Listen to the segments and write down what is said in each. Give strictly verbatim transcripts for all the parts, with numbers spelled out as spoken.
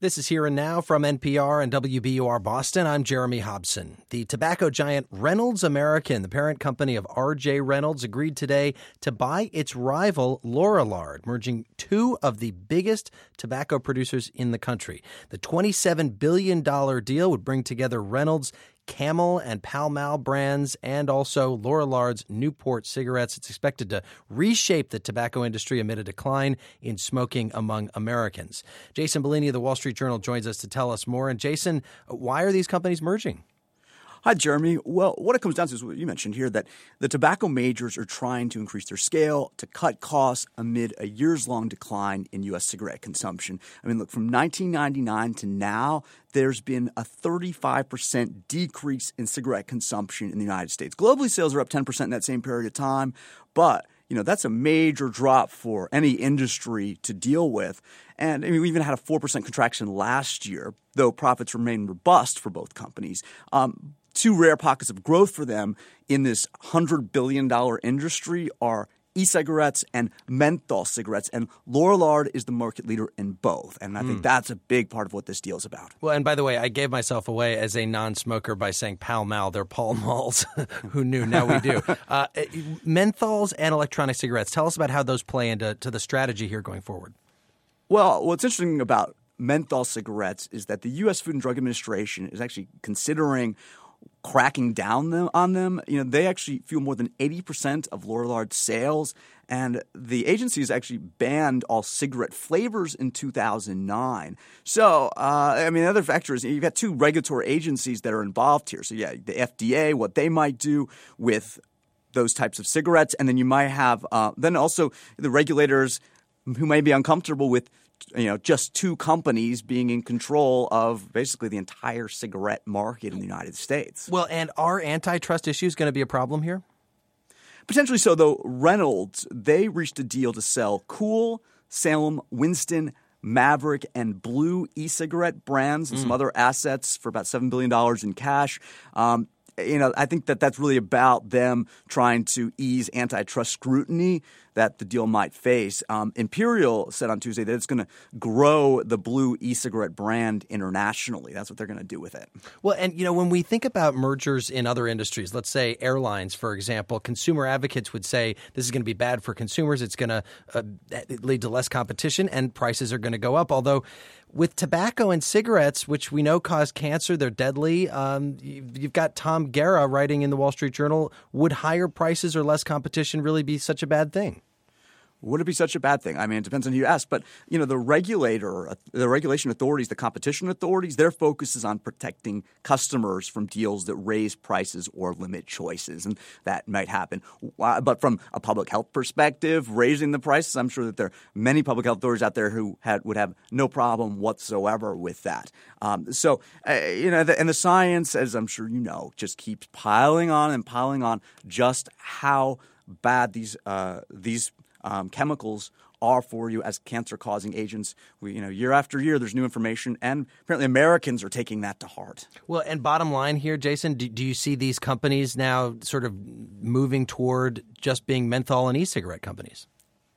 This is Here and Now from N P R and W B U R Boston. I'm Jeremy Hobson. The tobacco giant Reynolds American, the parent company of R J Reynolds, agreed today to buy its rival Lorillard, merging two of the biggest tobacco producers in the country. The twenty-seven billion dollars deal would bring together Reynolds' Camel and Pall Mall brands and also Lorillard's Newport cigarettes. It's expected to reshape the tobacco industry amid a decline in smoking among Americans. Jason Bellini of the Wall Street Journal joins us to tell us more. And Jason, why are these companies merging? Hi, Jeremy. Well, what it comes down to is what you mentioned here, that the tobacco majors are trying to increase their scale to cut costs amid a years-long decline in U S cigarette consumption. I mean, look, from nineteen ninety-nine to now, there's been a thirty-five percent decrease in cigarette consumption in the United States. Globally, sales are up ten percent in that same period of time, but you know, that's a major drop for any industry to deal with. And I mean, we even had a four percent contraction last year, though profits remain robust for both companies. Um, two rare pockets of growth for them in this one hundred billion dollars industry are e-cigarettes and menthol cigarettes, and Lorillard is the market leader in both. And I think mm. that's a big part of what this deal is about. Well, and by the way, I gave myself away as a non-smoker by saying Pall Mall. They're Pall Malls. Who knew? Now we do. uh, menthols and electronic cigarettes. Tell us about how those play into to the strategy here going forward. Well, what's interesting about menthol cigarettes is that the U S Food and Drug Administration is actually considering cracking down them, on them. You know, they actually fuel more than eighty percent of Lorillard's sales, and the agency has actually banned all cigarette flavors in two thousand nine. So, uh, I mean, the other factor is you've got two regulatory agencies that are involved here. So, yeah, the F D A, what they might do with those types of cigarettes, and then you might have uh, then also the regulators who may be uncomfortable with you know, just two companies being in control of basically the entire cigarette market in the United States. Well, and are antitrust issues going to be a problem here? Potentially so, though. Reynolds, they reached a deal to sell Kool, Salem, Winston, Maverick, and Blue e-cigarette brands and mm. some other assets for about seven billion dollars in cash. Um, you know, I think that that's really about them trying to ease antitrust scrutiny that the deal might face. Um, Imperial said on Tuesday that it's going to grow the Blue e-cigarette brand internationally. That's what they're going to do with it. Well, and, you know, when we think about mergers in other industries, let's say airlines, for example, consumer advocates would say this is going to be bad for consumers. It's going to uh, lead to less competition and prices are going to go up. Although with tobacco and cigarettes, which we know cause cancer, they're deadly. Um, you've got Tom Guerra writing in the Wall Street Journal, would higher prices or less competition really be such a bad thing? Would it be such a bad thing? I mean, it depends on who you ask. But, you know, the regulator, the regulation authorities, the competition authorities, their focus is on protecting customers from deals that raise prices or limit choices. And that might happen. But from a public health perspective, raising the prices, I'm sure that there are many public health authorities out there who had, would have no problem whatsoever with that. Um, so, uh, you know, the, and the science, as I'm sure you know, just keeps piling on and piling on just how bad these uh, these Um, chemicals are for you as cancer-causing agents. We, you know, year after year, there's new information, and apparently Americans are taking that to heart. Well, and bottom line here, Jason, do, do you see these companies now sort of moving toward just being menthol and e-cigarette companies?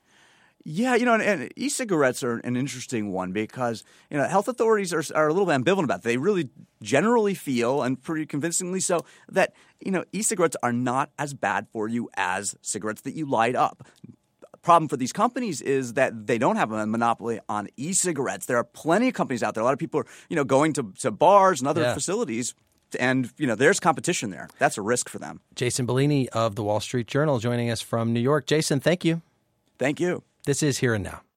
Yeah, you know, and, and e-cigarettes are an interesting one because, you know, health authorities are, are a little ambivalent about it. They really generally feel, and pretty convincingly so, that, you know, e-cigarettes are not as bad for you as cigarettes that you light up. Problem for these companies is that they don't have a monopoly on e-cigarettes. There are plenty of companies out there. A lot of people are, you know, going to, to bars and other yeah. facilities, and, you know, there's competition there. That's a risk for them. Jason Bellini of the Wall Street Journal joining us from New York. Jason, thank you. Thank you. This is Here and Now.